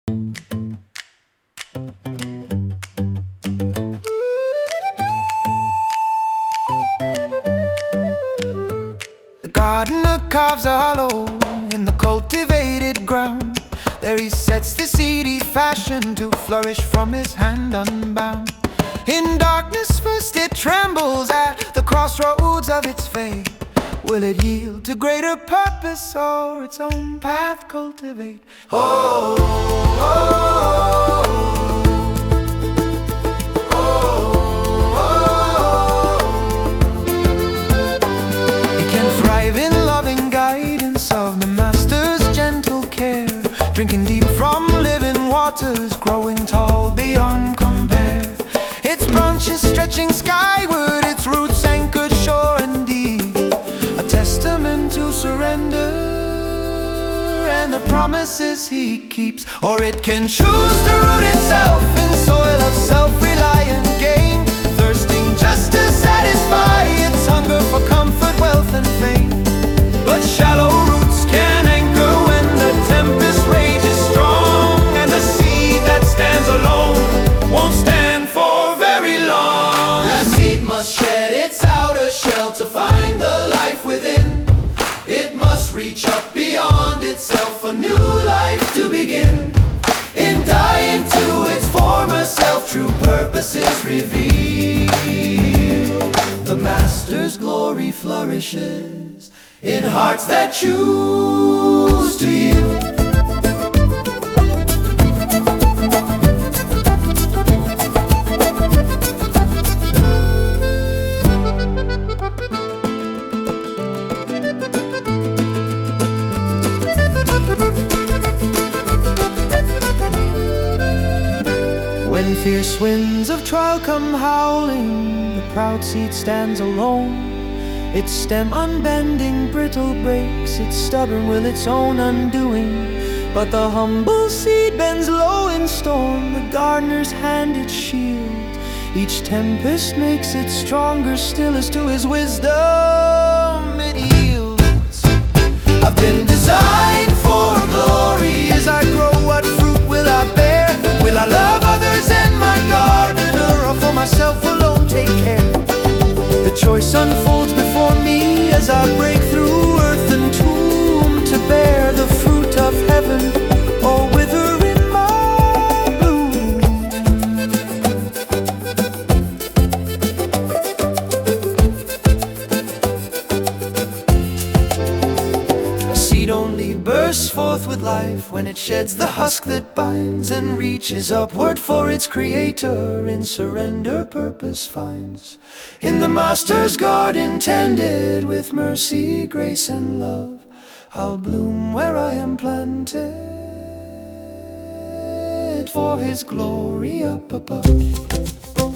The gardener carves a hollow in the cultivated ground. There he sets the seed he fashioned to flourish from his hand unbound. In darkness first it trembles at the crossroads of its fate. Will it yield to greater purpose or its own path cultivate? Oh, oh, oh, oh, oh. It can thrive in loving guidance of the Master's gentle care, drinking deep from living waters, growing tall beyond compare. Its branches stretching skyward, its roots anchored sure and deep, a testament to surrender and the promises he keeps. Or it can choose to root itself in soil of self-reliant gain, thirsting just to satisfy its hunger for comfort, wealth and fame. But shallow roots can anchor when the tempest rages strong, and the seed that stands alone won't stand for very long. The seed must shed its outer shell to find the life within. It must reach up beyond itself, a new life to begin. In dying to its former self, true purpose is revealed. The Master's glory flourishes in hearts that choose to yield. When fierce winds of trial come howling, the proud seed stands alone. Its stem unbending, brittle breaks, its stubborn will its own undoing. But the humble seed bends low in storm, the gardener's hand its shield. Each tempest makes it stronger still, as to his wisdom it yields. I've been designed for glory. As I grow, what fruit will I bear? Will I love others and my gardener, or for myself alone take care? The choice unfolds before me as I break through earth and tomb, to bear the fruit of heaven or wither in my bloom. A seed only bursts forth with life when it sheds the husk that binds, and reaches upward for its creator, in surrender purpose finds. In the Master's garden tended with mercy, grace and love, I'll bloom where I am planted for his glory up above.